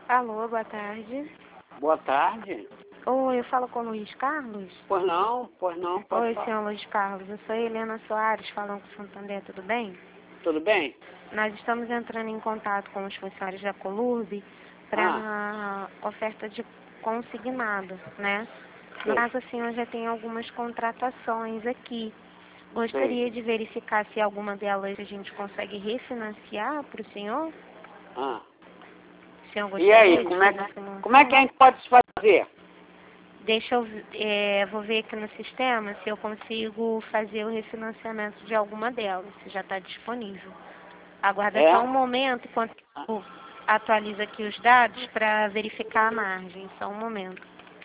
Alô, boa tarde. Boa tarde. Oi, eu falo com o Luiz Carlos? Pois não, pode Oi, falar. senhor Luiz Carlos. Eu sou Helena Soares, falando com o Santander, tudo bem? Tudo bem? Nós estamos entrando em contato com os funcionários da Colurb para oferta de consignado, né? No Sei. caso, assim, eu já tenho algumas contratações aqui. Sei. Gostaria de verificar se alguma delas a gente consegue refinanciar para o senhor. Ah. O senhor E aí, gostaria de como fazer é que a gente pode se fazer? Deixa eu, vou ver aqui no sistema se eu consigo fazer o refinanciamento de alguma delas, se já está disponível. Aguarda É? só um momento enquanto eu atualizo aqui os dados para verificar a margem. Só um momento.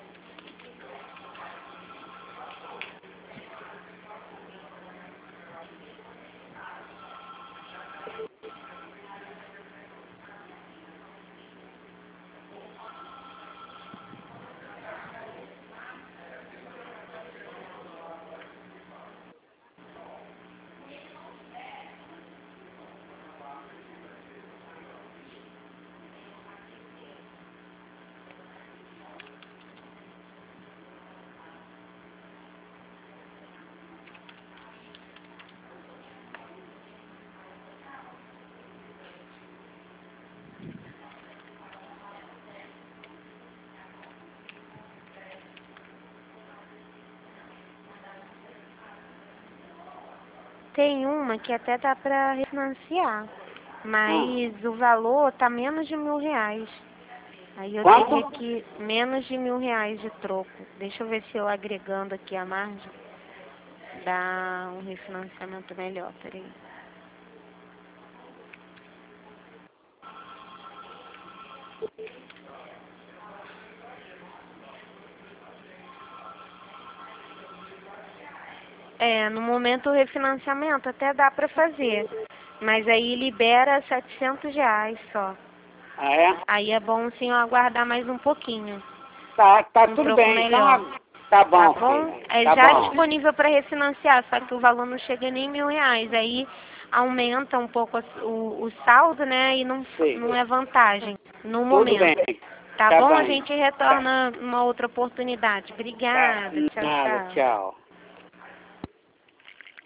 Tem uma que até dá para refinanciar, mas o valor tá menos de R$ 1.000. Aí eu Quanto? teria que menos de R$ 1.000 de troco. Deixa eu ver se eu agregando aqui a margem dá um refinanciamento melhor. Peraí. No momento o refinanciamento até dá para fazer, mas aí libera R$ 700 só. Ah, é? Aí é bom o senhor aguardar mais um pouquinho, Tá um tudo troco bem. melhor. Então, tá Tá bom, bom? filho. É Tá já bom. disponível para refinanciar, só que o valor não chega nem R$ 1.000. Aí aumenta um pouco o saldo, né? E Sei. não é vantagem no Tudo momento. bem. Tá Tá bom? A bem. gente retorna numa outra oportunidade. Tá. Obrigada. Tchau, Nada, tchau. tchau.